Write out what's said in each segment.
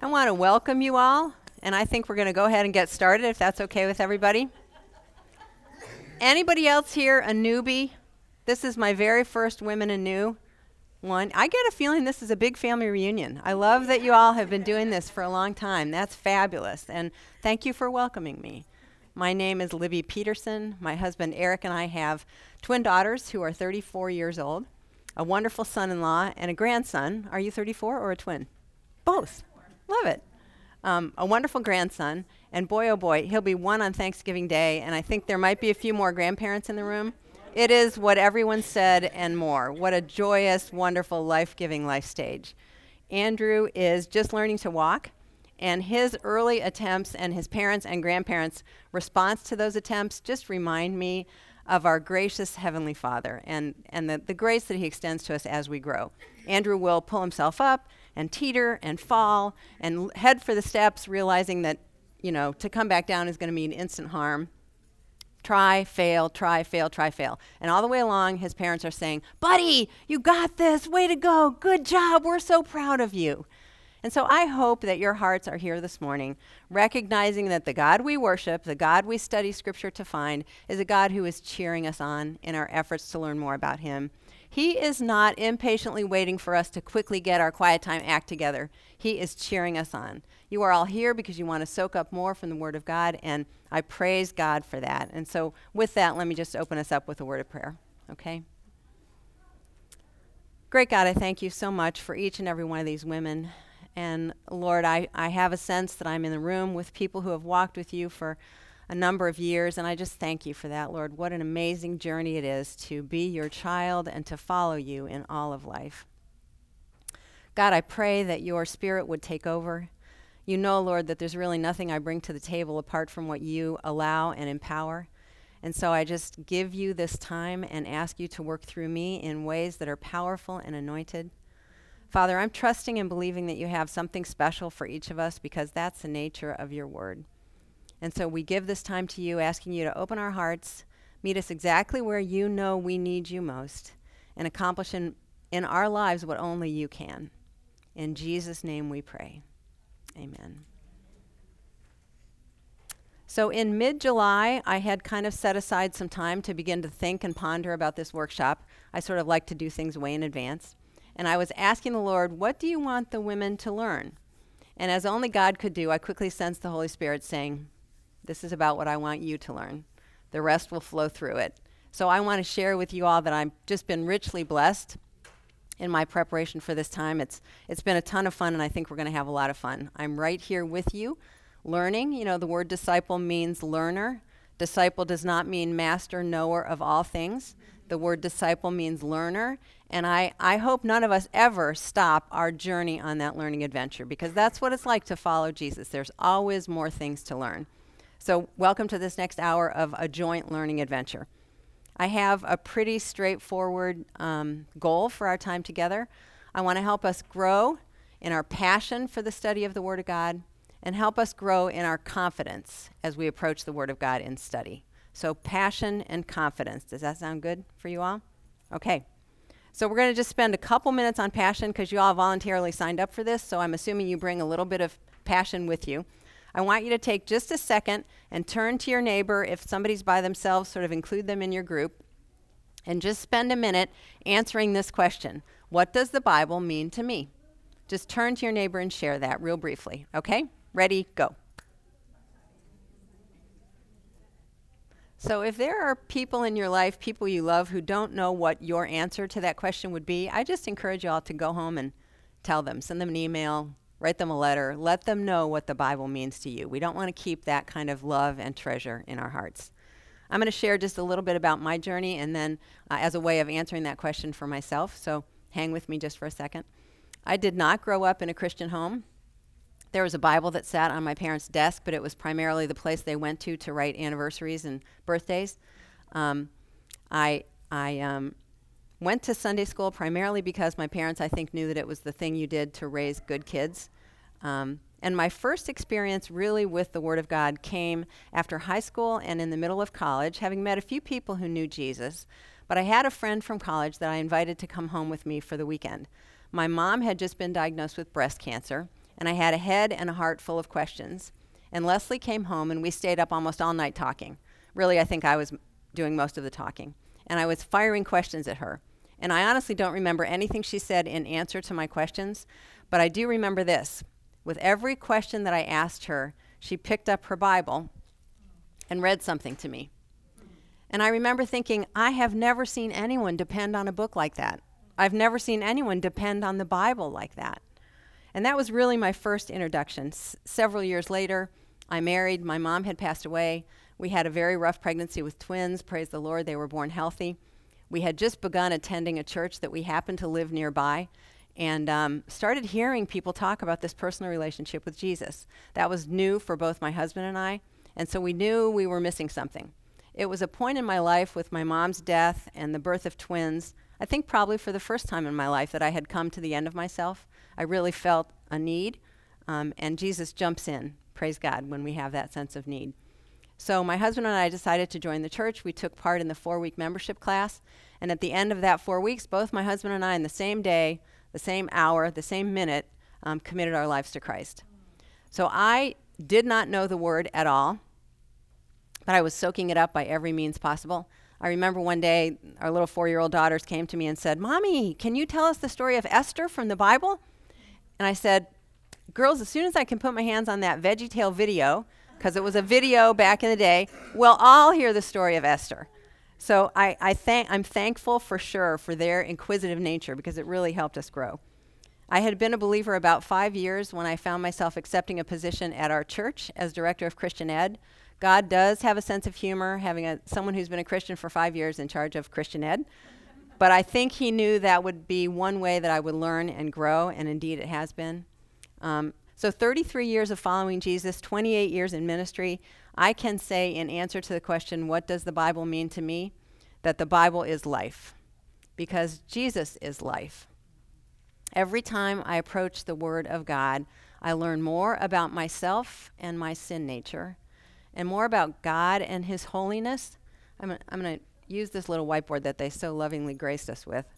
want to welcome you all, and I think we're going to go ahead and get started if that's okay with everybody. Anybody else here a newbie? This is my very first Women in New one. I get a feeling this is a big family reunion. I love that you all have been doing this for a long time. That's fabulous, and thank you for welcoming me. My name is Libby Peterson. My husband Eric and I have twin daughters who are 34 years old, a wonderful son-in-law, and a grandson. Are you 34 or a twin? Both. Love it. A wonderful grandson, and boy, oh boy, he'll be one on Thanksgiving Day, and I think there might be a few more grandparents in the room. It is what everyone said and more. What a joyous, wonderful, life-giving life stage. Andrew is just learning to walk, and his early attempts and his parents' and grandparents' response to those attempts just remind me of our gracious Heavenly Father and the grace that He extends to us as we grow. Andrew will pull himself up and teeter and fall and head for the steps, realizing that, to come back down is going to mean instant harm. Try, fail, try, fail, try, fail. And all the way along, his parents are saying, "Buddy, you got this. Way to go. Good job. We're so proud of you." And so I hope that your hearts are here this morning, recognizing that the God we worship, the God we study Scripture to find, is a God who is cheering us on in our efforts to learn more about Him. He is not impatiently waiting for us to quickly get our quiet time act together. He is cheering us on. You are all here because you want to soak up more from the Word of God, and I praise God for that. And so with that, let me just open us up with a word of prayer, okay? Great God, I thank you so much for each and every one of these women. And Lord, I have a sense that I'm in the room with people who have walked with you for a number of years, and I just thank you for that, Lord. What an amazing journey it is to be your child and to follow you in all of life. God, I pray that your Spirit would take over. You know, Lord, that there's really nothing I bring to the table apart from what you allow and empower. And so I just give you this time and ask you to work through me in ways that are powerful and anointed. Father, I'm trusting and believing that you have something special for each of us because that's the nature of your word. And so we give this time to you, asking you to open our hearts, meet us exactly where you know we need you most, and accomplish in our lives what only you can. In Jesus' name we pray. Amen. So in mid-July, I had kind of set aside some time to begin to think and ponder about this workshop. I sort of like to do things way in advance. And I was asking the Lord, what do you want the women to learn? And as only God could do, I quickly sensed the Holy Spirit saying, this is about what I want you to learn. The rest will flow through it. So I want to share with you all that I've just been richly blessed in my preparation for this time. It's been a ton of fun, and I think we're going to have a lot of fun. I'm right here with you, learning. The word disciple means learner. Disciple does not mean master, knower of all things. The word disciple means learner. And I hope none of us ever stop our journey on that learning adventure, because that's what it's like to follow Jesus. There's always more things to learn. So welcome to this next hour of a joint learning adventure. I have a pretty straightforward goal for our time together. I want to help us grow in our passion for the study of the Word of God and help us grow in our confidence as we approach the Word of God in study. So passion and confidence. Does that sound good for you all? Okay. So we're going to just spend a couple minutes on passion because you all voluntarily signed up for this, so I'm assuming you bring a little bit of passion with you. I want you to take just a second and turn to your neighbor. If somebody's by themselves, sort of include them in your group, and just spend a minute answering this question. What does the Bible mean to me? Just turn to your neighbor and share that real briefly. Okay? Ready? Go. So if there are people in your life, people you love, who don't know what your answer to that question would be, I just encourage you all to go home and tell them. Send them an email, write them a letter, let them know what the Bible means to you. We don't want to keep that kind of love and treasure in our hearts. I'm going to share just a little bit about my journey and then as a way of answering that question for myself. So hang with me just for a second. I did not grow up in a Christian home. There was a Bible that sat on my parents' desk, but it was primarily the place they went to write anniversaries and birthdays. I went to Sunday school primarily because my parents, I think, knew that it was the thing you did to raise good kids. And my first experience really with the Word of God came after high school and in the middle of college, having met a few people who knew Jesus. But I had a friend from college that I invited to come home with me for the weekend. My mom had just been diagnosed with breast cancer, and I had a head and a heart full of questions. And Leslie came home, and we stayed up almost all night talking. Really, I think I was doing most of the talking. And I was firing questions at her. And I honestly don't remember anything she said in answer to my questions, but I do remember this. With every question that I asked her, she picked up her Bible and read something to me. And I remember thinking, I have never seen anyone depend on a book like that. I've never seen anyone depend on the Bible like that. And that was really my first introduction. Several years later, I married. My mom had passed away. We had a very rough pregnancy with twins. Praise the Lord, they were born healthy. We had just begun attending a church that we happened to live nearby, and started hearing people talk about this personal relationship with Jesus. That was new for both my husband and I, and so we knew we were missing something. It was a point in my life with my mom's death and the birth of twins, I think probably for the first time in my life, that I had come to the end of myself. I really felt a need, and Jesus jumps in, praise God, when we have that sense of need. So my husband and I decided to join the church. We took part in the 4-week membership class. And at the end of that 4 weeks, both my husband and I, in the same day, the same hour, the same minute, committed our lives to Christ. So I did not know the word at all, but I was soaking it up by every means possible. I remember one day, our little 4-year-old daughters came to me and said, "Mommy, can you tell us the story of Esther from the Bible?" And I said, "Girls, as soon as I can put my hands on that VeggieTale video," because it was a video back in the day, we'll all hear the story of Esther. So I'm thankful for sure for their inquisitive nature, because it really helped us grow. I had been a believer about 5 years when I found myself accepting a position at our church as director of Christian Ed. God does have a sense of humor, having someone who's been a Christian for 5 years in charge of Christian Ed. But I think he knew that would be one way that I would learn and grow, and indeed it has been. So 33 years of following Jesus, 28 years in ministry, I can say in answer to the question, what does the Bible mean to me? That the Bible is life, because Jesus is life. Every time I approach the Word of God, I learn more about myself and my sin nature, and more about God and His holiness. I'm going to use this little whiteboard that they so lovingly graced us with.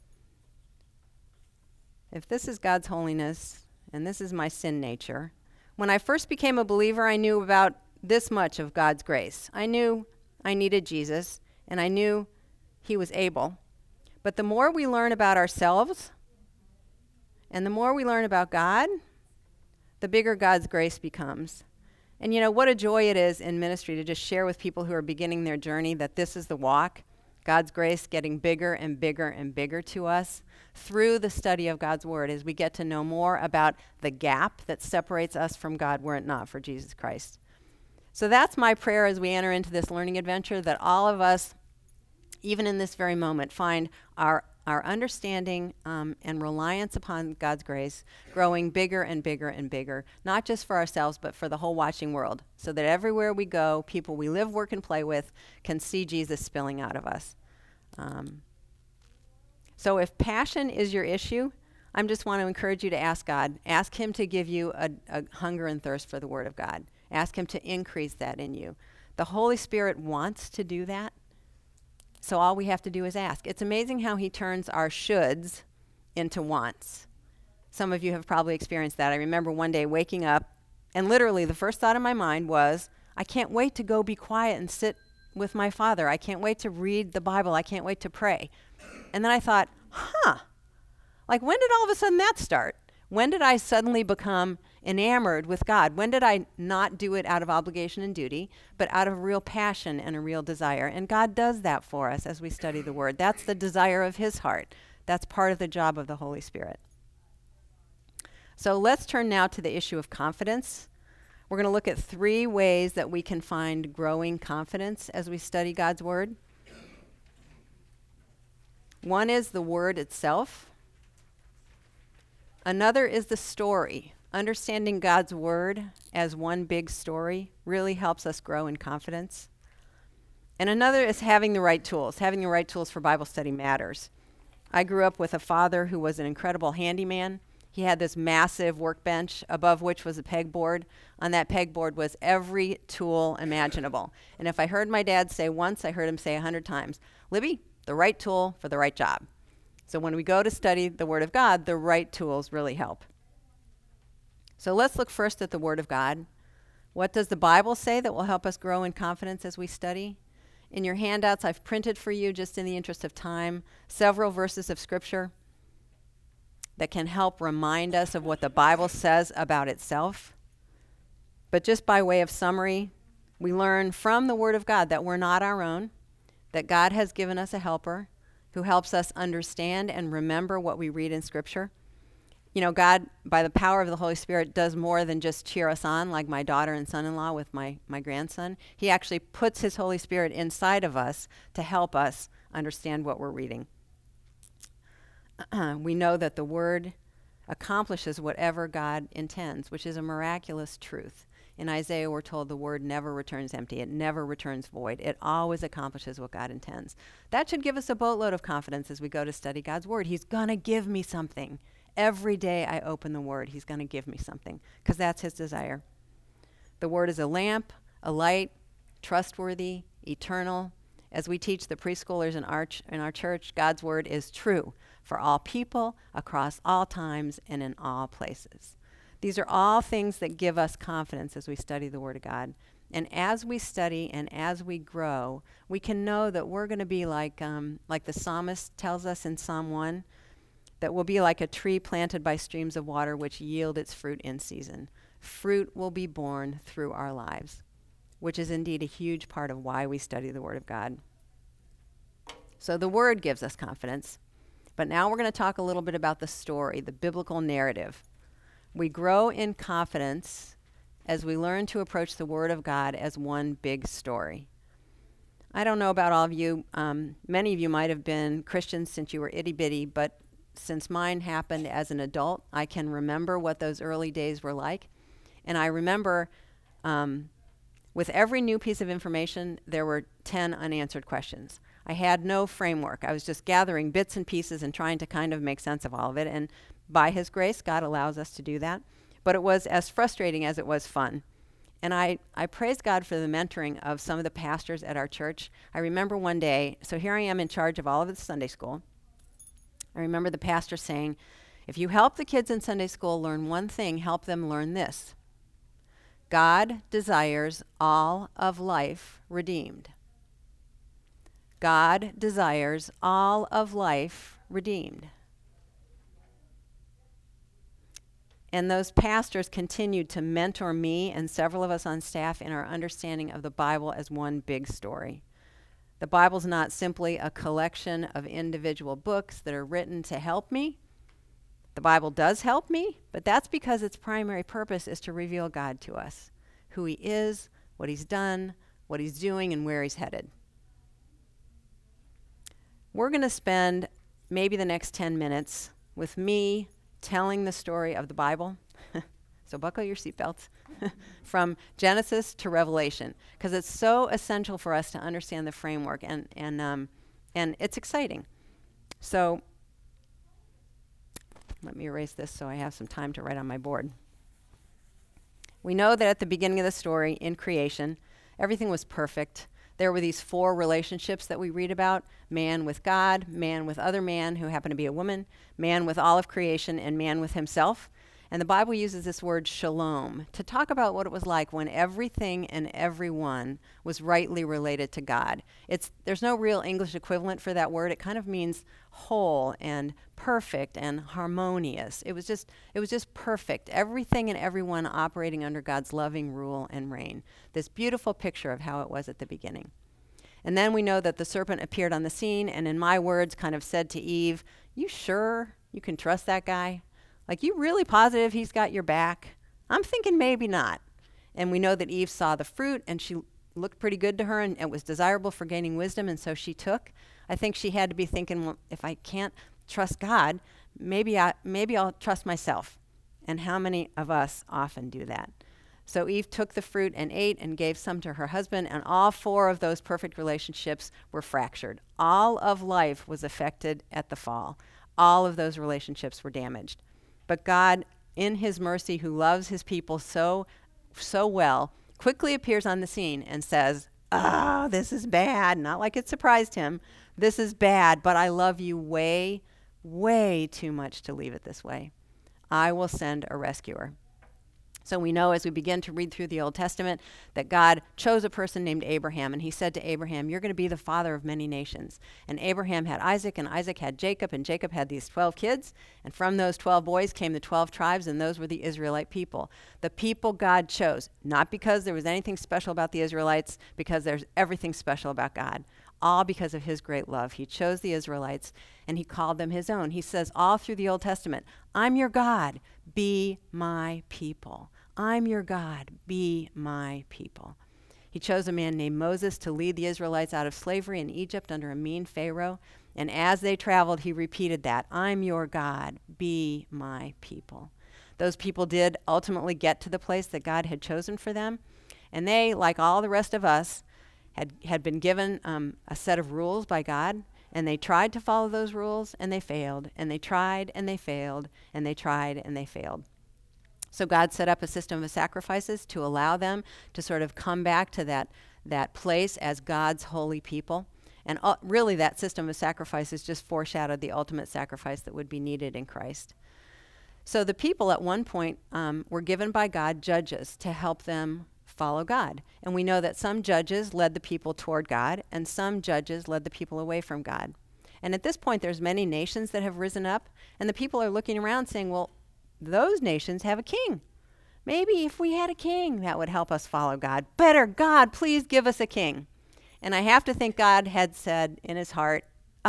If this is God's holiness, and this is my sin nature. When I first became a believer, I knew about this much of God's grace. I knew I needed Jesus, and I knew He was able. But the more we learn about ourselves, and the more we learn about God, the bigger God's grace becomes. And you know, what a joy it is in ministry to just share with people who are beginning their journey that this is the walk, God's grace getting bigger and bigger and bigger to us through the study of God's Word, as we get to know more about the gap that separates us from God were it not for Jesus Christ. So that's my prayer as we enter into this learning adventure, that all of us, even in this very moment, find our understanding and reliance upon God's grace growing bigger and bigger and bigger, not just for ourselves, but for the whole watching world, so that everywhere we go, people we live, work, and play with can see Jesus spilling out of us. So if passion is your issue, I just want to encourage you to ask God. Ask Him to give you a hunger and thirst for the Word of God. Ask Him to increase that in you. The Holy Spirit wants to do that. So all we have to do is ask. It's amazing how He turns our shoulds into wants. Some of you have probably experienced that. I remember one day waking up, and literally the first thought in my mind was, I can't wait to go be quiet and sit with my Father. I can't wait to read the Bible. I can't wait to pray. And then I thought, like when did all of a sudden that start? When did I suddenly become enamored with God? When did I not do it out of obligation and duty, but out of real passion and a real desire? And God does that for us as we study the Word. That's the desire of His heart. That's part of the job of the Holy Spirit. So let's turn now to the issue of confidence. We're going to look at 3 ways that we can find growing confidence as we study God's Word. One is the Word itself. Another is the story. Understanding God's Word as one big story really helps us grow in confidence. And another is having the right tools. Having the right tools for Bible study matters. I grew up with a father who was an incredible handyman. He had this massive workbench above which was a pegboard. On that pegboard was every tool imaginable. And if I heard my dad say once, I heard him say 100 times, Libby, the right tool for the right job. So when we go to study the Word of God, the right tools really help. So let's look first at the Word of God. What does the Bible say that will help us grow in confidence as we study? In your handouts, I've printed for you, just in the interest of time, several verses of Scripture that can help remind us of what the Bible says about itself. But just by way of summary, we learn from the Word of God that we're not our own, that God has given us a helper who helps us understand and remember what we read in Scripture. You know, God, by the power of the Holy Spirit, does more than just cheer us on, like my daughter and son-in-law with my grandson. He actually puts his Holy Spirit inside of us to help us understand what we're reading. We know that the Word accomplishes whatever God intends, which is a miraculous truth. In Isaiah, we're told the Word never returns empty. It never returns void. It always accomplishes what God intends. That should give us a boatload of confidence as we go to study God's Word. He's going to give me something. Every day I open the Word, He's going to give me something, because that's His desire. The Word is a lamp, a light, trustworthy, eternal. As we teach the preschoolers in our church, God's Word is true for all people, across all times, and in all places. These are all things that give us confidence as we study the Word of God. And as we study and as we grow, we can know that we're going to be like the psalmist tells us in Psalm 1, that will be like a tree planted by streams of water which yield its fruit in season. Fruit will be born through our lives, which is indeed a huge part of why we study the Word of God. So the Word gives us confidence. But now we're going to talk a little bit about the story, the biblical narrative. We grow in confidence as we learn to approach the Word of God as one big story. I don't know about all of you. Many of you might have been Christians since you were itty-bitty, but since mine happened as an adult, I can remember what those early days were like. And I remember with every new piece of information, there were 10 unanswered questions. I had no framework. I was just gathering bits and pieces and trying to kind of make sense of all of it. And by His grace, God allows us to do that. But it was as frustrating as it was fun. And I praise God for the mentoring of some of the pastors at our church. I remember one day, so here I am in charge of all of the Sunday school. I remember the pastor saying, if you help the kids in Sunday school learn one thing, help them learn this. God desires all of life redeemed. God desires all of life redeemed. And those pastors continued to mentor me and several of us on staff in our understanding of the Bible as one big story. The Bible's not simply a collection of individual books that are written to help me. The Bible does help me, but that's because its primary purpose is to reveal God to us, who He is, what He's done, what He's doing, and where He's headed. We're going to spend maybe the next 10 minutes with me telling the story of the Bible. So buckle your seatbelts. From Genesis to Revelation, because it's so essential for us to understand the framework, and it's exciting. So let me erase this so I have some time to write on my board. We know that at the beginning of the story, in creation, everything was perfect. There were these 4 relationships that we read about: man with God, man with other man who happened to be a woman, man with all of creation, and man with himself. And the Bible uses this word shalom to talk about what it was like when everything and everyone was rightly related to God. There's no real English equivalent for that word. It kind of means whole and perfect and harmonious. It was just perfect. Everything and everyone operating under God's loving rule and reign. This beautiful picture of how it was at the beginning. And then we know that the serpent appeared on the scene and, in my words, kind of said to Eve, "You sure you can trust that guy? Like, you really positive he's got your back?" I'm thinking maybe not. And we know that Eve saw the fruit and she looked pretty good to her and it was desirable for gaining wisdom, and so she took. I think she had to be thinking, well, if I can't trust God, maybe I'll trust myself. And how many of us often do that? So Eve took the fruit and ate and gave some to her husband, and all 4 of those perfect relationships were fractured. All of life was affected at the fall. All of those relationships were damaged. But God, in His mercy, who loves His people so well, quickly appears on the scene and says, "Oh, this is bad." Not like it surprised Him. "This is bad, but I love you way too much to leave it this way. I will send a rescuer." So we know as we begin to read through the Old Testament that God chose a person named Abraham, and he said to Abraham, you're going to be the father of many nations. And Abraham had Isaac, and Isaac had Jacob, and Jacob had these 12 kids. And from those 12 boys came the 12 tribes, and those were the Israelite people. The people God chose, not because there was anything special about the Israelites, because there's everything special about God. All because of his great love. He chose the Israelites, and he called them his own. He says all through the Old Testament, I'm your God, be my people. I'm your God, be my people. He chose a man named Moses to lead the Israelites out of slavery in Egypt under a mean Pharaoh. And as they traveled, he repeated that, I'm your God, be my people. Those people did ultimately get to the place that God had chosen for them. And they, like all the rest of us, had been given a set of rules by God. And they tried to follow those rules, and they failed. And they tried, and they failed. And they tried, and they failed. So God set up a system of sacrifices to allow them to sort of come back to that place as God's holy people. And really that system of sacrifices just foreshadowed the ultimate sacrifice that would be needed in Christ. So the people at one point were given by God judges to help them follow God. And we know that some judges led the people toward God, and some judges led the people away from God. And at this point, there's many nations that have risen up, and the people are looking around saying, well, those nations have a king. Maybe if we had a king, that would help us follow God. Better, God, please give us a king. And I have to think God had said in his heart,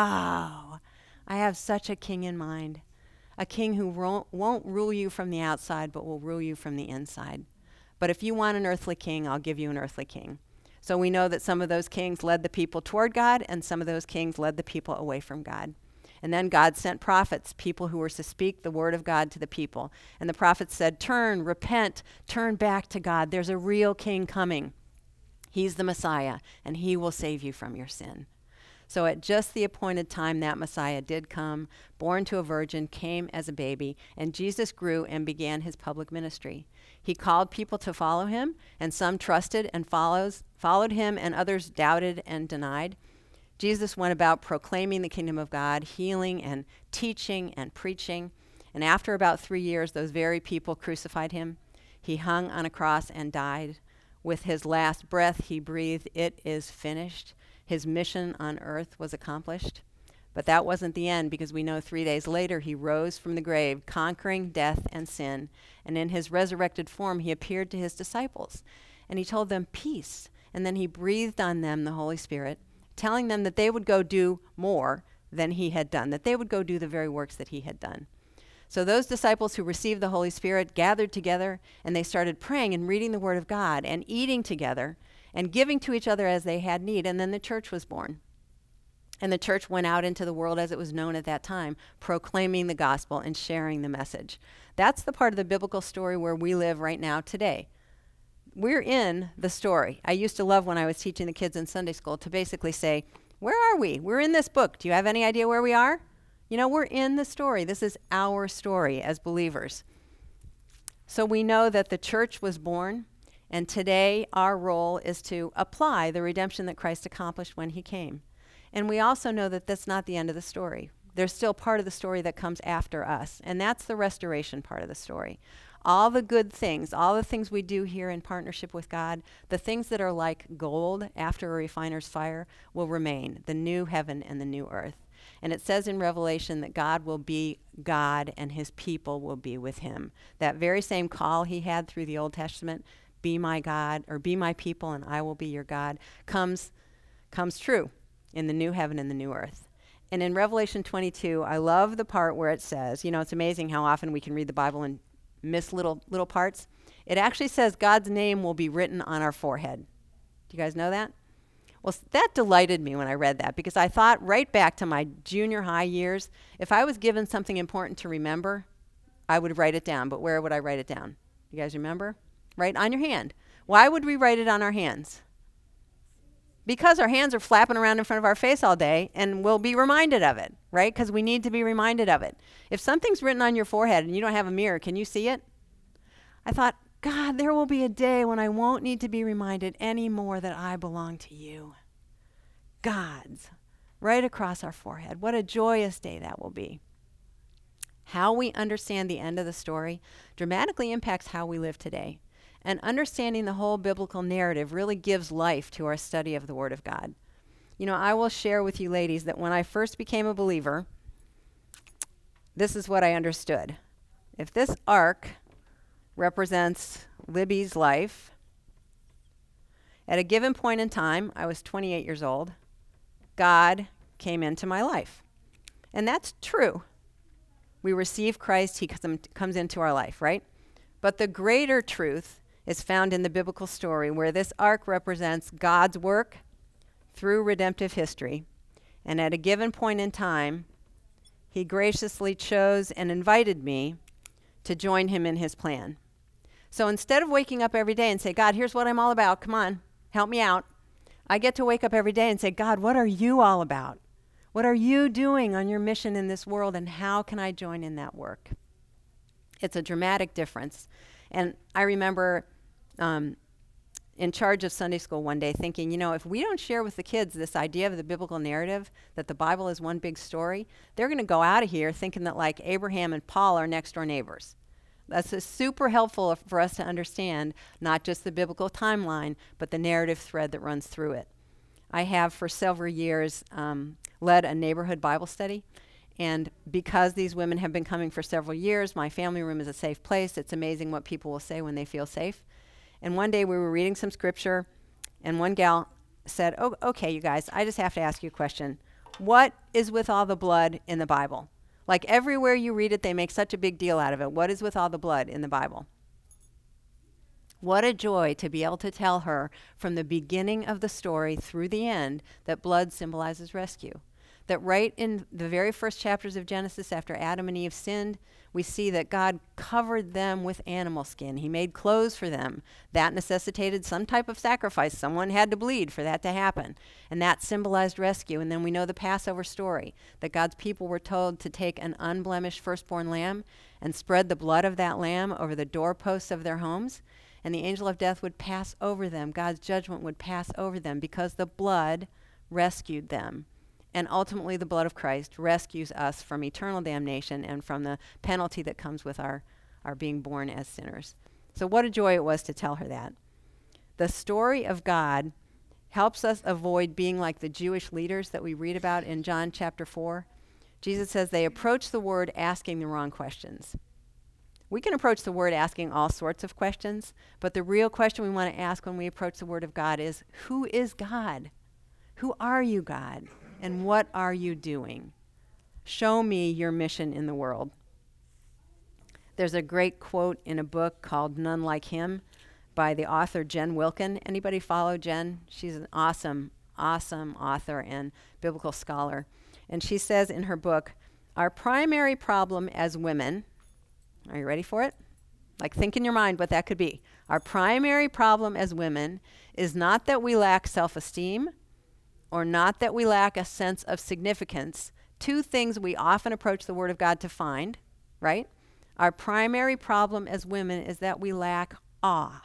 oh, I have such a king in mind. A king who won't rule you from the outside, but will rule you from the inside. But if you want an earthly king, I'll give you an earthly king. So we know that some of those kings led the people toward God, and some of those kings led the people away from God. And then God sent prophets, people who were to speak the word of God to the people. And the prophets said, turn, repent, turn back to God. There's a real king coming. He's the Messiah, and he will save you from your sin. So at just the appointed time, that Messiah did come, born to a virgin, came as a baby, and Jesus grew and began his public ministry. He called people to follow him, and some trusted and followed him, and others doubted and denied. Jesus went about proclaiming the kingdom of God, healing and teaching and preaching. And after about 3 years, those very people crucified him. He hung on a cross and died. With his last breath, he breathed, "It is finished." His mission on earth was accomplished. But that wasn't the end, because we know 3 days later he rose from the grave, conquering death and sin. And in his resurrected form, he appeared to his disciples. And he told them, "Peace." And then he breathed on them the Holy Spirit, telling them that they would go do more than he had done, that they would go do the very works that he had done. So those disciples who received the Holy Spirit gathered together, and they started praying and reading the Word of God and eating together and giving to each other as they had need. And then the church was born. And the church went out into the world as it was known at that time, proclaiming the gospel and sharing the message. That's the part of the biblical story where we live right now today. We're in the story. I used to love when I was teaching the kids in Sunday school to basically say, where are we? We're in this book. Do you have any idea where we are? You know, we're in the story. This is our story as believers. So we know that the church was born, and today our role is to apply the redemption that Christ accomplished when he came. And we also know that that's not the end of the story. There's still part of the story that comes after us, and that's the restoration part of the story. All the good things, all the things we do here in partnership with God, the things that are like gold after a refiner's fire will remain, the new heaven and the new earth. And it says in Revelation that God will be God and his people will be with him. That very same call he had through the Old Testament, be my God, or be my people and I will be your God, comes true in the new heaven and the new earth. And in Revelation 22, I love the part where it says, you know, it's amazing how often we can read the Bible and miss little parts. It actually says God's name will be written on our forehead. Do you guys know that? Well, that delighted me when I read that, because I thought right back to my junior high years, if I was given something important to remember, I would write it down. But where would I write it down? You guys remember? Right on your hand. Why would we write it on our hands? Because our hands are flapping around in front of our face all day, and we'll be reminded of it, right? Because we need to be reminded of it. If something's written on your forehead and you don't have a mirror, can you see it? I thought, God, there will be a day when I won't need to be reminded anymore that I belong to you. God's right across our forehead. What a joyous day that will be. How we understand the end of the story dramatically impacts how we live today. And understanding the whole biblical narrative really gives life to our study of the Word of God. You know, I will share with you ladies that when I first became a believer, this is what I understood. If this ark represents Libby's life, at a given point in time, I was 28 years old, God came into my life. And that's true. We receive Christ, he comes into our life, right? But the greater truth is found in the biblical story where this ark represents God's work through redemptive history. And at a given point in time, he graciously chose and invited me to join him in his plan. So instead of waking up every day and say, God, here's what I'm all about. Come on, help me out. I get to wake up every day and say, God, what are you all about? What are you doing on your mission in this world, and how can I join in that work? It's a dramatic difference. And I remember in charge of Sunday school one day thinking, you know, if we don't share with the kids this idea of the biblical narrative, that the Bible is one big story, they're going to go out of here thinking that like Abraham and Paul are next door neighbors. That's super helpful for us to understand not just the biblical timeline, but the narrative thread that runs through it. I have for several years led a neighborhood Bible study. And because these women have been coming for several years, my family room is a safe place. It's amazing what people will say when they feel safe. And one day we were reading some scripture, and one gal said, oh, okay, you guys, I just have to ask you a question. What is with all the blood in the Bible? Like everywhere you read it, they make such a big deal out of it. What is with all the blood in the Bible? What a joy to be able to tell her from the beginning of the story through the end that blood symbolizes rescue. That right in the very first chapters of Genesis, after Adam and Eve sinned, we see that God covered them with animal skin. He made clothes for them. That necessitated some type of sacrifice. Someone had to bleed for that to happen. And that symbolized rescue. And then we know the Passover story, that God's people were told to take an unblemished firstborn lamb and spread the blood of that lamb over the doorposts of their homes. And the angel of death would pass over them. God's judgment would pass over them because the blood rescued them. And ultimately, the blood of Christ rescues us from eternal damnation and from the penalty that comes with our being born as sinners. So what a joy it was to tell her that. The story of God helps us avoid being like the Jewish leaders that we read about in John chapter 4. Jesus says they approach the word asking the wrong questions. We can approach the word asking all sorts of questions, but the real question we want to ask when we approach the word of God is, who is God? Who are you, God? And what are you doing? Show me your mission in the world. There's a great quote in a book called None Like Him by the author Jen Wilkin. Anybody follow Jen? She's an awesome author and biblical scholar. And she says in her book, our primary problem as women, are you ready for it? Like think in your mind what that could be. Our primary problem as women is not that we lack self-esteem, or not that we lack a sense of significance, two things we often approach the Word of God to find, right? Our primary problem as women is that we lack awe.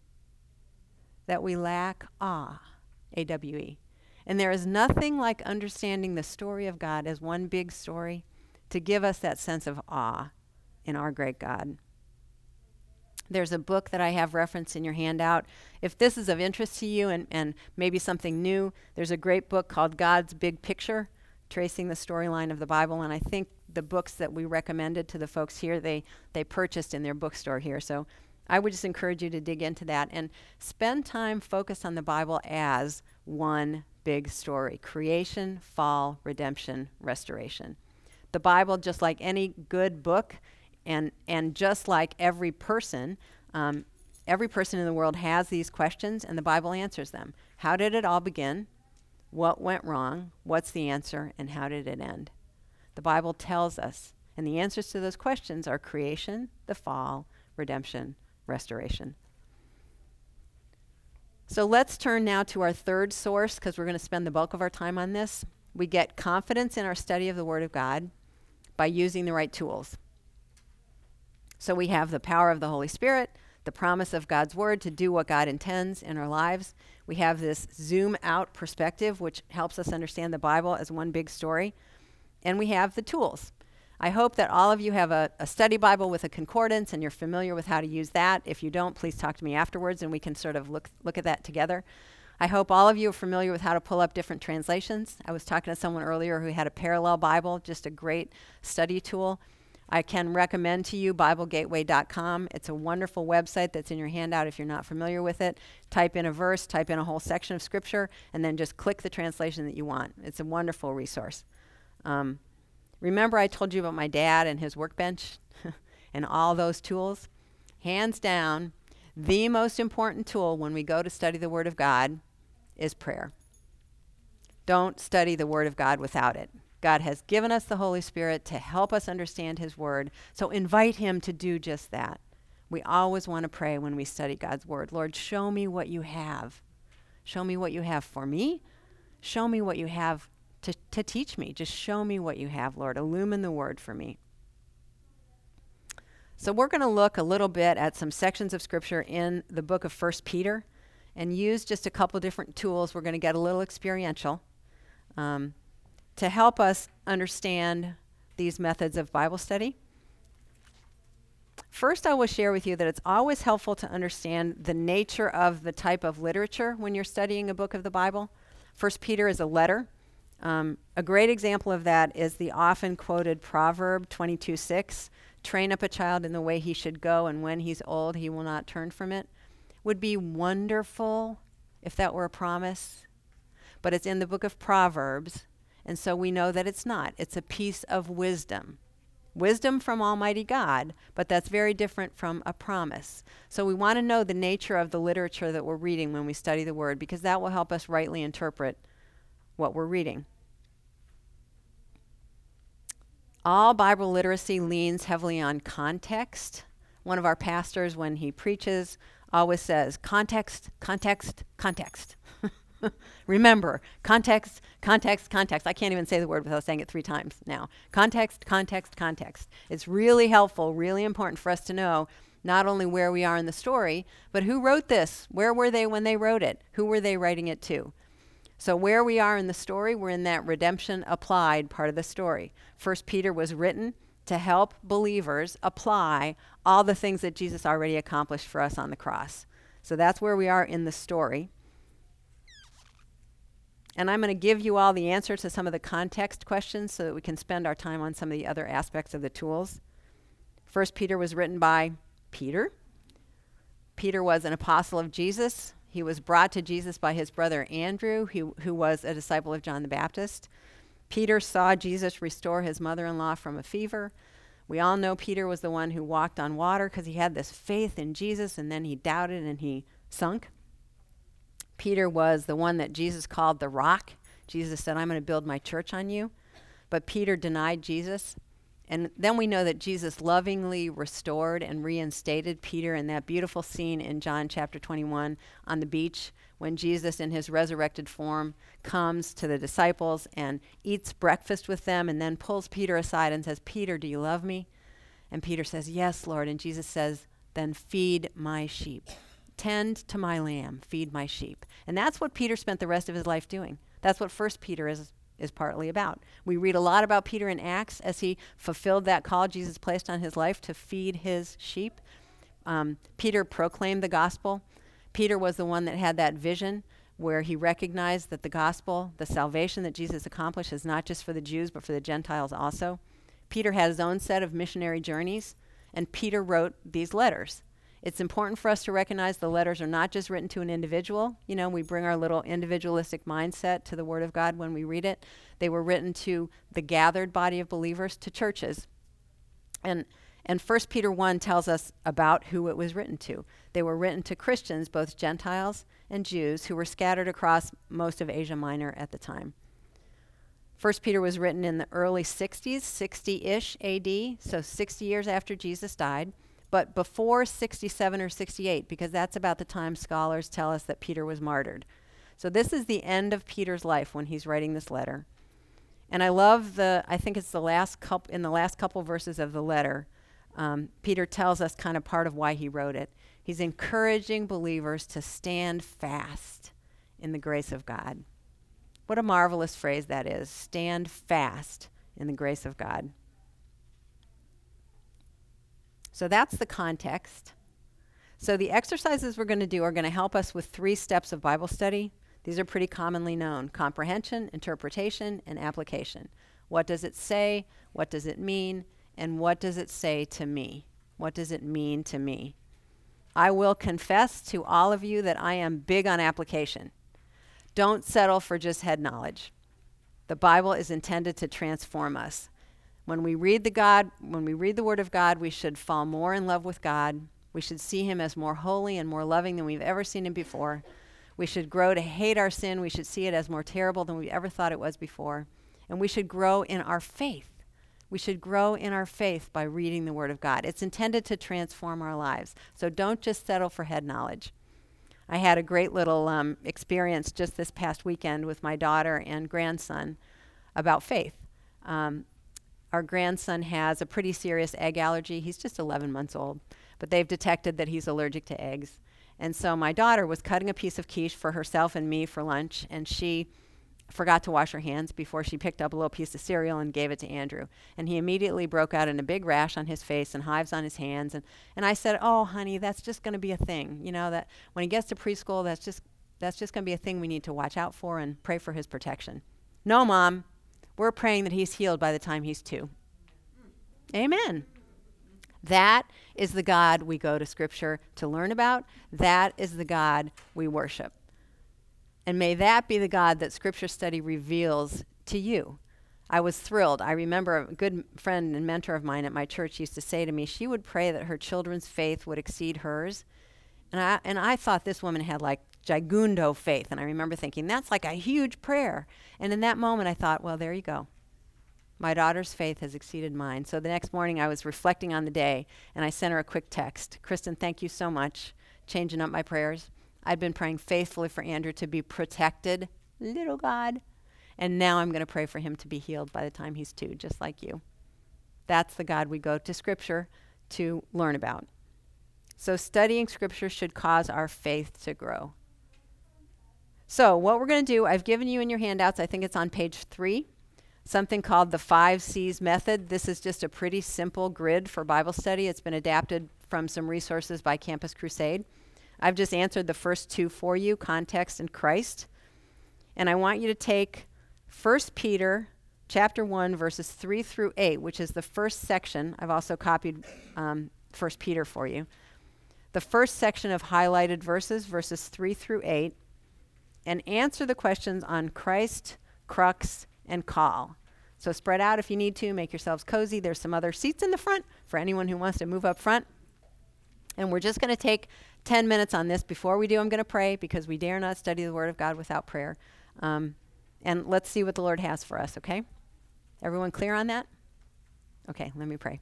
That we lack awe, A-W-E. And there is nothing like understanding the story of God as one big story to give us that sense of awe in our great God. There's a book that I have referenced in your handout. If this is of interest to you and maybe something new, there's a great book called God's Big Picture, tracing the storyline of the Bible. And I think the books that we recommended to the folks here, they purchased in their bookstore here. So I would just encourage you to dig into that and spend time focused on the Bible as one big story: creation, fall, redemption, restoration. The Bible, just like any good book, and just like every person in the world has these questions, and the Bible answers them. How did it all begin? What went wrong? What's the answer? And how did it end? The Bible tells us, and the answers to those questions are creation, the fall, redemption, restoration. So let's turn now to our third source, because we're going to spend the bulk of our time on this. We get confidence in our study of the Word of God by using the right tools. So we have the power of the Holy Spirit, the promise of God's Word to do what God intends in our lives. We have this zoom out perspective, which helps us understand the Bible as one big story. And we have the tools. I hope that all of you have a study Bible with a concordance and you're familiar with how to use that. If you don't, please talk to me afterwards and we can sort of look at that together. I hope all of you are familiar with how to pull up different translations. I was talking to someone earlier who had a parallel Bible, just a great study tool. I can recommend to you BibleGateway.com. It's a wonderful website that's in your handout if you're not familiar with it. Type in a verse, type in a whole section of Scripture, and then just click the translation that you want. It's a wonderful resource. Remember I told you about my dad and his workbench and all those tools? Hands down, the most important tool when we go to study the Word of God is prayer. Don't study the Word of God without it. God has given us the Holy Spirit to help us understand His Word, so invite Him to do just that. We always want to pray when we study God's Word. Lord, show me what you have. Show me what you have for me. Show me what you have to teach me. Just show me what you have, Lord. Illumine the Word for me. So we're going to look a little bit at some sections of Scripture in the book of 1 Peter and use just a couple different tools. We're going to get a little experiential to help us understand these methods of Bible study. First, I will share with you that it's always helpful to understand the nature of the type of literature when you're studying a book of the Bible. 1 Peter is a letter. A great example of that is the often quoted proverb 22:6, train up a child in the way he should go, and when he's old, he will not turn from it. Would be wonderful if that were a promise, but it's in the book of Proverbs, and so we know that it's not. It's a piece of wisdom. Wisdom from Almighty God, but that's very different from a promise. So we want to know the nature of the literature that we're reading when we study the Word, because that will help us rightly interpret what we're reading. All Bible literacy leans heavily on context. One of our pastors, when he preaches, always says, context, context, context. Remember, context, context, context. I can't even say the word without saying it 3 times now. Context, context, context. It's really helpful, really important for us to know not only where we are in the story, but who wrote this? Where were they when they wrote it? Who were they writing it to? So where we are in the story, we're in that redemption applied part of the story. 1 Peter was written to help believers apply all the things that Jesus already accomplished for us on the cross. So that's where we are in the story. And I'm going to give you all the answers to some of the context questions so that we can spend our time on some of the other aspects of the tools. 1 Peter was written by Peter. Peter was an apostle of Jesus. He was brought to Jesus by his brother Andrew, who was a disciple of John the Baptist. Peter saw Jesus restore his mother-in-law from a fever. We all know Peter was the one who walked on water because he had this faith in Jesus, and then he doubted and he sunk. Peter was the one that Jesus called the rock. Jesus said, I'm going to build my church on you. But Peter denied Jesus. And then we know that Jesus lovingly restored and reinstated Peter in that beautiful scene in John chapter 21 on the beach when Jesus in his resurrected form comes to the disciples and eats breakfast with them and then pulls Peter aside and says, Peter, do you love me? And Peter says, yes, Lord. And Jesus says, then feed my sheep. Tend to my lamb, feed my sheep. And that's what Peter spent the rest of his life doing. That's what 1 Peter is partly about. We read a lot about Peter in Acts as he fulfilled that call Jesus placed on his life to feed his sheep. Peter proclaimed the gospel. Peter was the one that had that vision where he recognized that the gospel, the salvation that Jesus accomplished, is not just for the Jews, but for the Gentiles also. Peter had his own set of missionary journeys, and Peter wrote these letters. It's important for us to recognize the letters are not just written to an individual. You know, we bring our little individualistic mindset to the Word of God when we read it. They were written to the gathered body of believers, to churches. And 1 Peter 1 tells us about who it was written to. They were written to Christians, both Gentiles and Jews, who were scattered across most of Asia Minor at the time. 1 Peter was written in the early 60s, 60-ish AD, so 60 years after Jesus died. But before 67 or 68, because that's about the time scholars tell us that Peter was martyred. So this is the end of Peter's life when he's writing this letter. And I love I think it's in the last couple verses of the letter, Peter tells us kind of part of why he wrote it. He's encouraging believers to stand fast in the grace of God. What a marvelous phrase that is, stand fast in the grace of God. So that's the context. So the exercises we're going to do are going to help us with 3 steps of Bible study. These are pretty commonly known: comprehension, interpretation, and application. What does it say? What does it mean? And what does it say to me? What does it mean to me? I will confess to all of you that I am big on application. Don't settle for just head knowledge. The Bible is intended to transform us. When we read the Word of God, we should fall more in love with God. We should see him as more holy and more loving than we've ever seen him before. We should grow to hate our sin. We should see it as more terrible than we ever thought it was before. And we should grow in our faith. We should grow in our faith by reading the Word of God. It's intended to transform our lives. So don't just settle for head knowledge. I had a great little experience just this past weekend with my daughter and grandson about faith. Our grandson has a pretty serious egg allergy. He's just 11 months old, but they've detected that he's allergic to eggs. And so my daughter was cutting a piece of quiche for herself and me for lunch, and she forgot to wash her hands before she picked up a little piece of cereal and gave it to Andrew. And he immediately broke out in a big rash on his face and hives on his hands. And I said, "Oh, honey, that's just going to be a thing. You know, that when he gets to preschool, that's just going to be a thing we need to watch out for and pray for his protection." "No, Mom, we're praying that he's healed by the time he's 2. Amen. That is the God we go to Scripture to learn about. That is the God we worship. And may that be the God that Scripture study reveals to you. I was thrilled. I remember a good friend and mentor of mine at my church used to say to me, she would pray that her children's faith would exceed hers. And I thought this woman had like gigundo faith. And I remember thinking, that's like a huge prayer. And in that moment, I thought, well, there you go. My daughter's faith has exceeded mine. So the next morning, I was reflecting on the day, and I sent her a quick text. "Kristen, thank you so much, changing up my prayers. I've been praying faithfully for Andrew to be protected, little God, and now I'm going to pray for him to be healed by the time he's 2, just like you." That's the God we go to Scripture to learn about. So studying Scripture should cause our faith to grow. So what we're going to do, I've given you in your handouts, I think it's on page 3, something called the 5 C's method. This is just a pretty simple grid for Bible study. It's been adapted from some resources by Campus Crusade. I've just answered the first 2 for you, context and Christ. And I want you to take 1 Peter chapter 1, verses 3 through 8, which is the first section. I've also copied 1 Peter for you. The first section of highlighted verses, verses 3 through 8, and answer the questions on Christ, crux, and call. So spread out if you need to. Make yourselves cozy. There's some other seats in the front for anyone who wants to move up front. And we're just going to take 10 minutes on this. Before we do, I'm going to pray because we dare not study the Word of God without prayer. And let's see what the Lord has for us, okay? Everyone clear on that? Okay, let me pray.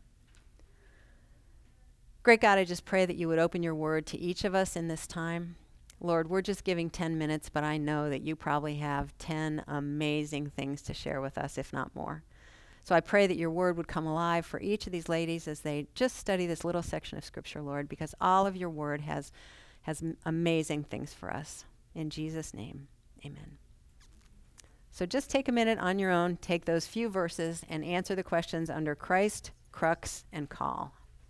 Great God, I just pray that you would open your Word to each of us in this time. Lord, we're just giving 10 minutes, but I know that you probably have 10 amazing things to share with us, if not more. So I pray that your word would come alive for each of these ladies as they just study this little section of Scripture, Lord, because all of your word has amazing things for us. In Jesus' name, amen. So just take a minute on your own, take those few verses, and answer the questions under Christ, crux, and call.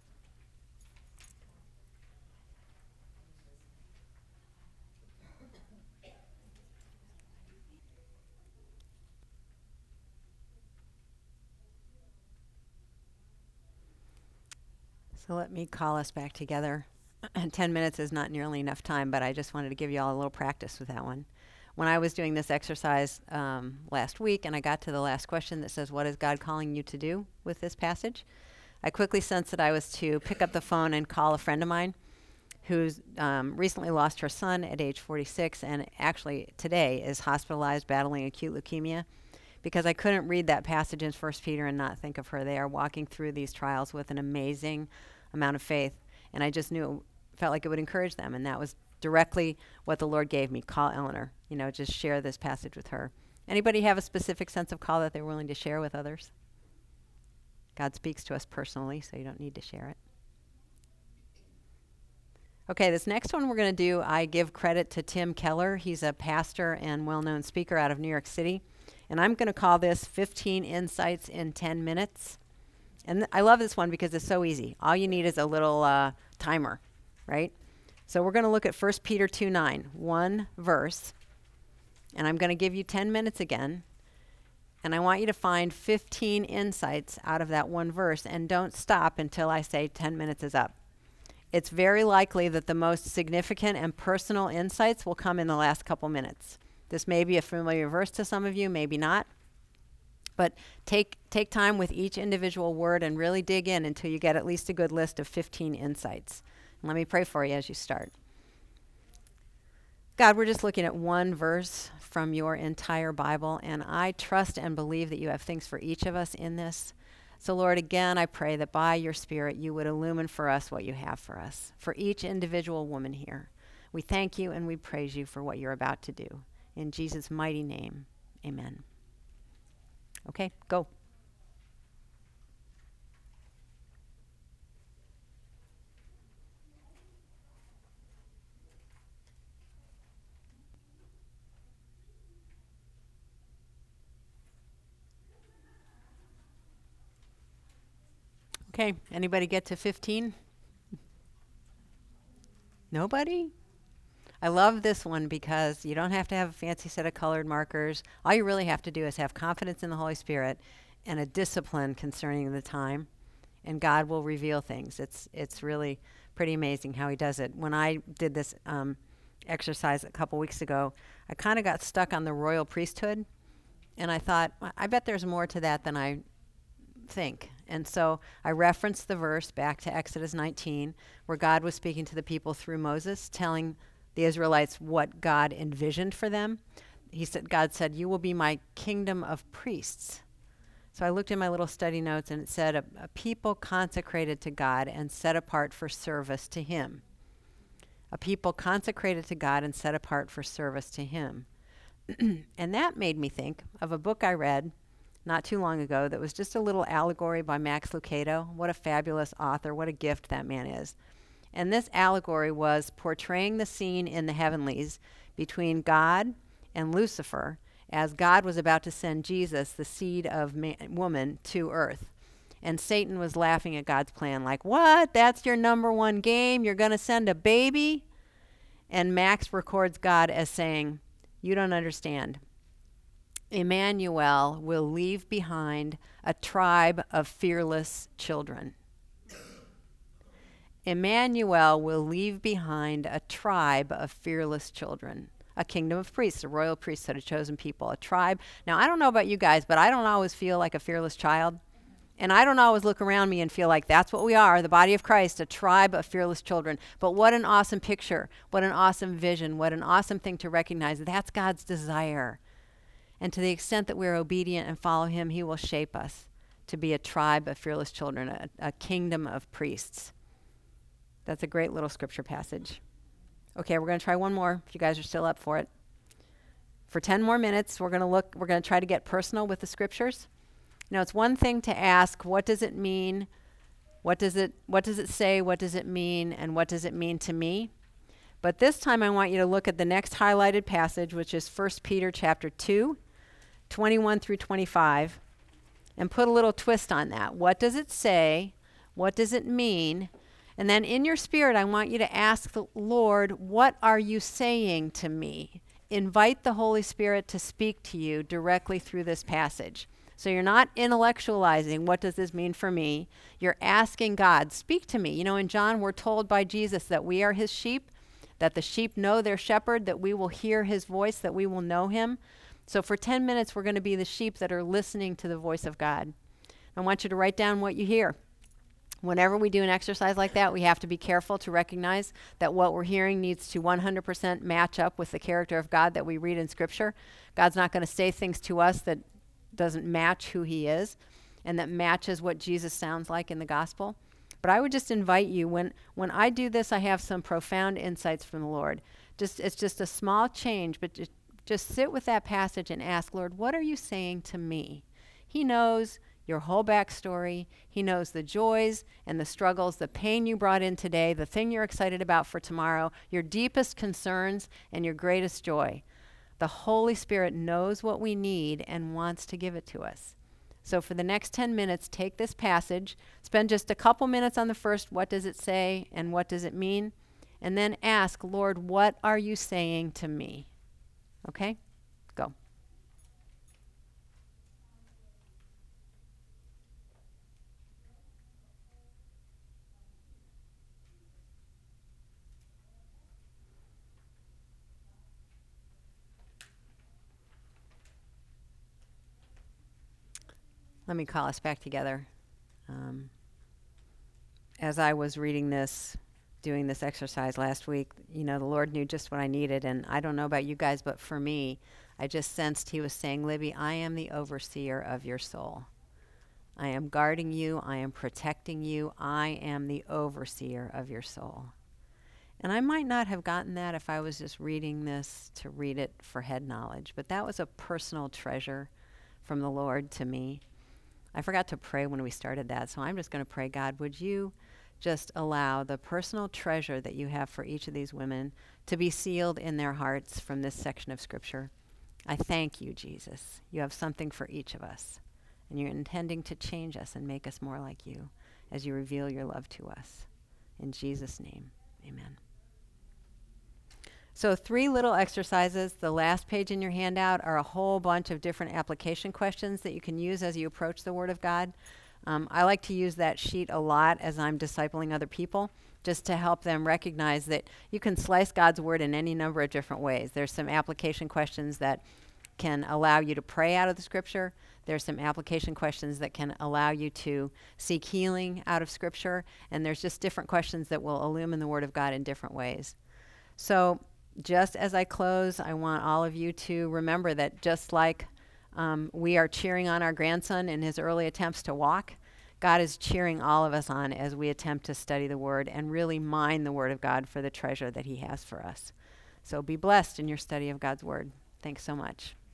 So let me call us back together. 10 minutes is not nearly enough time, but I just wanted to give you all a little practice with that one. When I was doing this exercise last week and I got to the last question that says, what is God calling you to do with this passage? I quickly sensed that I was to pick up the phone and call a friend of mine who's recently lost her son at age 46 and actually today is hospitalized battling acute leukemia, because I couldn't read that passage in 1 Peter and not think of her. They are walking through these trials with an amazing amount of faith, and I just knew it felt like it would encourage them, and that was directly what the Lord gave me. Call Eleanor, just share this passage with her. Anybody have a specific sense of call that they're willing to share with others? God speaks to us personally, so you don't need to share it. Okay, this next one we're going to do, I give credit to Tim Keller. He's a pastor and well-known speaker out of New York City. And I'm going to call this 15 Insights in 10 Minutes. And I love this one because it's so easy. All you need is a little timer, right? So we're going to look at 1 Peter 2:9, one verse. And I'm going to give you 10 minutes again. And I want you to find 15 insights out of that one verse, and don't stop until I say 10 minutes is up. It's very likely that the most significant and personal insights will come in the last couple minutes. This may be a familiar verse to some of you, maybe not. But take time with each individual word and really dig in until you get at least a good list of 15 insights. And let me pray for you as you start. God, we're just looking at one verse from your entire Bible, and I trust and believe that you have things for each of us in this. So, Lord, again, I pray that by your Spirit you would illumine for us what you have for us, for each individual woman here. We thank you and we praise you for what you're about to do. In Jesus' mighty name, amen. Okay, go. Okay, anybody get to 15? Nobody? I love this one because you don't have to have a fancy set of colored markers. All you really have to do is have confidence in the Holy Spirit and a discipline concerning the time, and God will reveal things. It's really pretty amazing how he does it. When I did this exercise a couple weeks ago, I kind of got stuck on the royal priesthood, and I thought, I bet there's more to that than I think. And so I referenced the verse back to Exodus 19, where God was speaking to the people through Moses, telling the Israelites what God envisioned for them. God said, you will be my kingdom of priests. So I looked in my little study notes, and it said, a people consecrated to God and set apart for service to him. A people consecrated to God and set apart for service to him. And that made me think of a book I read not too long ago that was just a little allegory by Max Lucado. What a fabulous author. What a gift that man is. And this allegory was portraying the scene in the heavenlies between God and Lucifer as God was about to send Jesus, the seed of woman, to earth. And Satan was laughing at God's plan, like, what? That's your number one game? You're going to send a baby? And Max records God as saying, you don't understand. Emmanuel will leave behind a tribe of fearless children. Emmanuel will leave behind a tribe of fearless children, a kingdom of priests, a royal priesthood, a chosen people, a tribe. Now, I don't know about you guys, but I don't always feel like a fearless child. And I don't always look around me and feel like that's what we are, the body of Christ, a tribe of fearless children. But what an awesome picture, what an awesome vision, what an awesome thing to recognize. That's God's desire. And to the extent that we're obedient and follow him, he will shape us to be a tribe of fearless children, a kingdom of priests. That's a great little scripture passage. Okay, we're going to try one more if you guys are still up for it. For 10 more minutes, we're going to try to get personal with the scriptures. You know, it's one thing to ask, what does it mean? What does it say? What does it mean? And what does it mean to me? But this time I want you to look at the next highlighted passage, which is 1 Peter chapter 2, 21 through 25, and put a little twist on that. What does it say? What does it mean? And then in your spirit, I want you to ask the Lord, what are you saying to me? Invite the Holy Spirit to speak to you directly through this passage. So you're not intellectualizing, what does this mean for me? You're asking God, speak to me. You know, in John, we're told by Jesus that we are his sheep, that the sheep know their shepherd, that we will hear his voice, that we will know him. So for 10 minutes, we're going to be the sheep that are listening to the voice of God. I want you to write down what you hear. Whenever we do an exercise like that, we have to be careful to recognize that what we're hearing needs to 100% match up with the character of God that we read in Scripture. God's not going to say things to us that doesn't match who he is and that matches what Jesus sounds like in the gospel. But I would just invite you, when I do this, I have some profound insights from the Lord. It's just a small change, but just sit with that passage and ask, Lord, what are you saying to me? He knows your whole backstory. He knows the joys and the struggles, the pain you brought in today, the thing you're excited about for tomorrow, your deepest concerns and your greatest joy. The Holy Spirit knows what we need and wants to give it to us. So for the next 10 minutes, take this passage, spend just a couple minutes on the first, what does it say and what does it mean? And then ask, Lord, what are you saying to me? Okay? Go. Let me call us back together. As I was reading this, doing this exercise last week, the Lord knew just what I needed. And I don't know about you guys, but for me, I just sensed he was saying, Libby, I am the overseer of your soul. I am guarding you. I am protecting you. I am the overseer of your soul. And I might not have gotten that if I was just reading this to read it for head knowledge, but that was a personal treasure from the Lord to me. I forgot to pray when we started that, so I'm just going to pray, God, would you just allow the personal treasure that you have for each of these women to be sealed in their hearts from this section of Scripture. I thank you, Jesus. You have something for each of us, and you're intending to change us and make us more like you as you reveal your love to us. In Jesus' name, amen. So 3 little exercises. The last page in your handout are a whole bunch of different application questions that you can use as you approach the Word of God. I like to use that sheet a lot as I'm discipling other people, just to help them recognize that you can slice God's Word in any number of different ways. There's some application questions that can allow you to pray out of the Scripture. There's some application questions that can allow you to seek healing out of Scripture. And there's just different questions that will illumine the Word of God in different ways. So just as I close, I want all of you to remember that just like we are cheering on our grandson in his early attempts to walk, God is cheering all of us on as we attempt to study the Word and really mine the Word of God for the treasure that he has for us. So be blessed in your study of God's Word. Thanks so much.